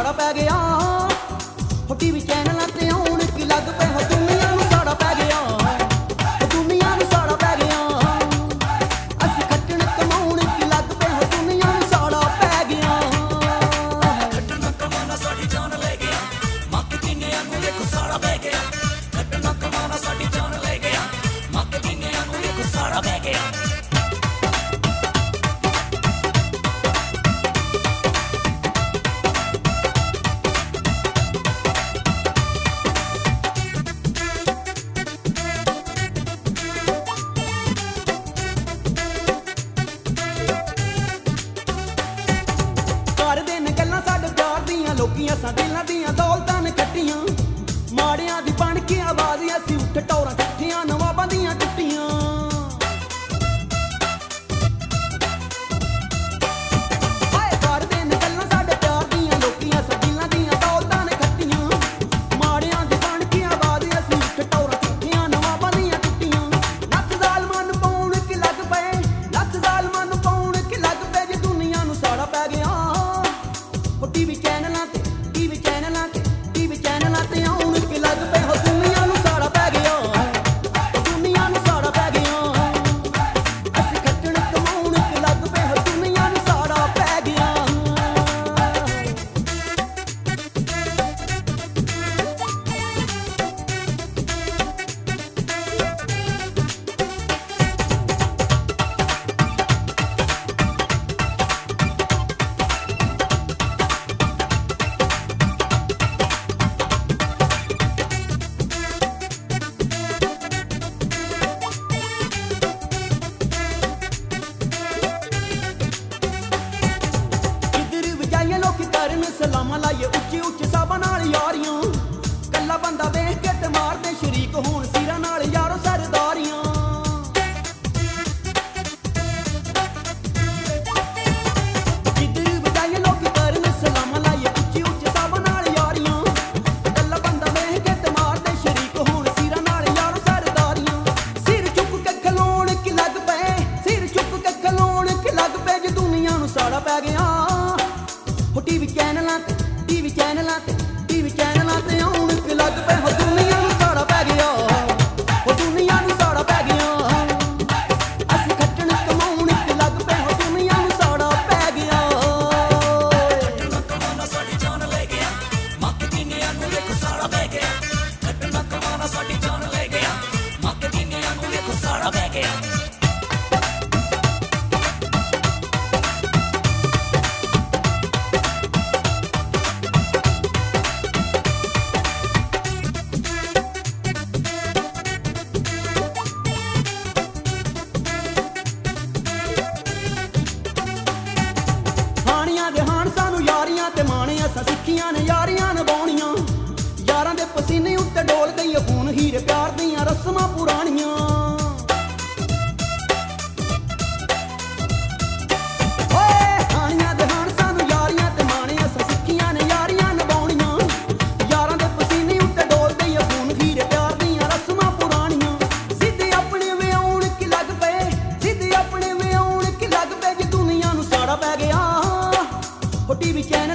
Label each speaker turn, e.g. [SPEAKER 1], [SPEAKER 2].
[SPEAKER 1] ਸਾੜਾ ਪੈ ਗਿਆ ਹੋ ਟੀਵੀ ਚੈਨਲਾਂ ਤੇ ਆਉਣ ਕੀ ਲੱਗ ਪਏ ਹੋ ਦੁਨੀਆ ਨੂੰ ਸਾੜਾ ਪੈ ਗਿਆ ਹੋ ਦੁਨੀਆ ਨੂੰ ਸਾੜਾ ਪੈ ਗਿਆ ਅਸੀਂ ਖੱਟਣ ਕਮਾਉਣ ਕੀ ਲੱਗ ਪਏ ਹੋ ਦੁਨੀਆ ਨੂੰ ਸਾੜਾ ਪੈ ਗਿਆ
[SPEAKER 2] ਖੱਟਣਾ ਕਮਾਉਣਾ ਸਾਡੀ ਜਾਨ ਲੈ ਗਿਆ ਮਾਰਕੀਟਿੰਗਿਆਂ ਨੂੰ ਦੇਖੋ ਸਾੜਾ ਪੈ ਗਿਆ ਖੱਟਣਾ ਕਮਾਉਣਾ ਸਾਡੀ ਜਾਨ ਲੈ ਗਿਆ ਮਾਰਕੀਟਿੰਗਿਆਂ ਨੂੰ ਦੇਖੋ ਸਾੜਾ ਪੈ ਗਿਆ
[SPEAKER 1] ਲੋਕੀ ਅਸਾਂ ਦਿਲਾਂ ਦੀਆਂ ਦੌਲਤਾਂ ਨੇ ਕੱਟੀਆਂ ਮਾੜਿਆਂ ਦੀ ਬਣ ਕੇ ਆਵਾਜ਼ ਅਸੀਂ ਉੱਠ ਟੌਰਾਂ ਇਕੱਠੀਆਂ ਨਵਾਬਾਂ ਦੀਆਂ ਟੁੱਟੀਆਂ ਹਾਏ ਕਰਦੇ ਨੇ ਗੱਲਾਂ ਸਾਡੇ ਪਿਆਰ ਦੀਆਂ ਲੋਕੀ ਅਸਾਂ ਦਿਲਾਂ ਦੀਆਂ ਦੌਲਤਾਂ ਨੇ ਕੱਟੀਆਂ ਮਾੜਿਆਂ ਦੀ ਬਣ ਕੇ ਆਵਾਜ਼ ਅਸੀਂ ਉੱਠ ਟੌਰਾਂ ਇਕੱਠੀਆਂ ਨਵਾਬਾਂ ਦੀਆਂ ਟੁੱਟੀਆਂ ਲੱਖ ਜ਼ਾਲਮਾਂ ਨੂੰ ਪਾਉਣ ਕਿ ਲੱਗ ਪਏ ਲੱਖ ਜ਼ਾਲਮਾਂ ਨੂੰ ਪਾਉਣ ਕਿ ਲੱਗ ਪਏ ਜੇ ਦੁਨੀਆ ਨੂੰ ਸਾੜਾ ਪੈ ਗਿਆ ਉਹ ਟੀਵੀ ਚੈਨਲਾਂ ਤੇ ਟੀਵੀ ਚੈਨਲਾਂ ਤੇ ਆਉਣ ਕਿ ਲੱਗ ਪਏ ਹੋ ਦੁਨੀਆ ਨੂੰ ਸਾੜਾ ਪੈ ਗਿਆ ਦੁਨੀਆ ਨੂੰ ਸਾੜਾ ਪੈ ਗਿਆ ਅਸੀਂ ਖੱਟਣ ਕਮਾਉਣ ਕਿ ਲੱਗ ਪਏ ਹੋ ਦੁਨੀਆ ਨੂੰ ਸਾੜਾ ਪੈ ਗਿਆ ਕਰਨ ਸਲਾਮਾਂ ਲਾਈਏ ਉੱਚੀ ਉੱਚੀ ਸਾਬਾਂ ਨਾਲ ਯਾਰੀਆਂ ਕੱਲਾ ਬੰਦਾ ਵੇਖ ਕੇ ਤੇ ਮਾਰਦੇ ਸ਼ਰੀਕ ਹੋਣ ਸਿਰਾਂ ਨਾਲ ਯਾਰੋ ਸਰਦਾਰੀਆਂ ਜਿੱਧਰ ਵਜਾਈਏ ਲੋਕੀ ਕਰਨ ਸਲਾਮਾਂ ਲਾਈਏ ਉੱਚੀ ਉੱਚੀ ਸਾਬਾਂ ਨਾਲ ਯਾਰੀਆਂ ਕੱਲਾ ਬੰਦਾ ਵੇਖ ਕੇ ਤੇ ਮਾਰਦੇ ਸ਼ਰੀਕ ਹੋਣ ਸਿਰਾਂ ਨਾਲ ਯਾਰੋ ਸਰਦਾਰੀਆਂ ਸਿਰ ਚੁੱਕ ਕੇ ਖਲੋਣ ਕਿ ਲੱਗ ਪਏ ਸਿਰ ਚੁੱਕ ਕੇ ਖਲੋਣ ਕਿ ਲੱਗ ਪਏ ਜੇ ਦੁਨੀਆ ਨੂੰ ਸਾੜਾ ਪੈ ਗਿਆ ਟੀਵੀ ਚੈਨਲਾਂ ਤੇ ਆਉਣ ਕਿ ਲੱਗ ਪਏ ਹੋ ਦੁਨੀਆ ਨੂੰ ਸਾੜਾ ਪੈ ਗਿਆ ਹੋ ਦੁਨੀਆ ਨੂੰ ਸਾੜਾ ਪੈ ਗਿਆ ਅਸੀਂ ਖੱਟਣ ਕਮਾਉਣ ਕਿ ਲੱਗ ਪਏ ਹੋ ਦੁਨੀਆ ਨੂੰ ਸਾੜਾ ਪੈ ਗਿਆ
[SPEAKER 2] ਖੱਟਣਾ ਕਮਾਉਣਾ ਸਾਡੀ ਜਾਨ ਲੈ ਗਿਆ ਮਾਰਕੀਟਿੰਗਿਆਂ ਨੂੰ ਦੇਖੋ ਸਾੜਾ ਪੈ ਗਿਆ ਖੱਟਣਾ ਕਮਾਉਣਾ ਸਾਡੀ ਜਾਨ ਲੈ ਗਿਆ ਮਾਰਕੀਟਿੰਗਿਆਂ ਨੂੰ ਦੇਖੋ ਸਾੜਾ ਪੈ ਗਿਆ
[SPEAKER 1] ਤੇ ਮਾਣਿਆ ਸਾਂ ਸਿੱਖੀਆਂ ਨੇ ਯਾਰੀਆਂ ਨਿਭਾਉਣੀਆਂ ਯਾਰਾਂ ਦੇ ਪਸੀਨੇ ਉੱਤੇ ਡੋਲ ਗਈਆਂ ਖੂਨ ਹੀਰੇ ਪਿਆਰ ਦੀਆਂ ਰਸਮਾਂ ਪੁਰਾਣੀਆਂ ਓਏ ਹਾਣੀਆਂ ਦੇ ਹਾਣ ਸਾਨੂੰ ਯਾਰੀਆਂ ਤੇ ਮਾਣਿਆ ਸਾਂ ਸਿੱਖੀਆਂ ਨੇ ਯਾਰੀਆਂ ਨਿਭਾਉਣੀਆਂ ਯਾਰਾਂ ਦੇ ਪਸੀਨੇ ਉੱਤੇ ਡੋਲ ਗਈਆਂ ਖੂਨ ਹੀਰੇ ਪਿਆਰ ਦੀਆਂ ਰਸਮਾਂ ਪੁਰਾਣੀਆਂ ਸਿੱਧੇ ਆਪਣੇ ਵਿਆਉਣ ਕਿ ਲੱਗ ਪਏ ਸਿੱਧੇ ਆਪਣੇ ਵਿਆਉਣ ਕਿ ਲੱਗ ਪਏ ਜੇ ਦੁਨੀਆ ਨੂੰ ਸਾੜਾ ਪੈ ਗਿਆ ਉਹ ਟੀਵੀ ਚੈਨਲ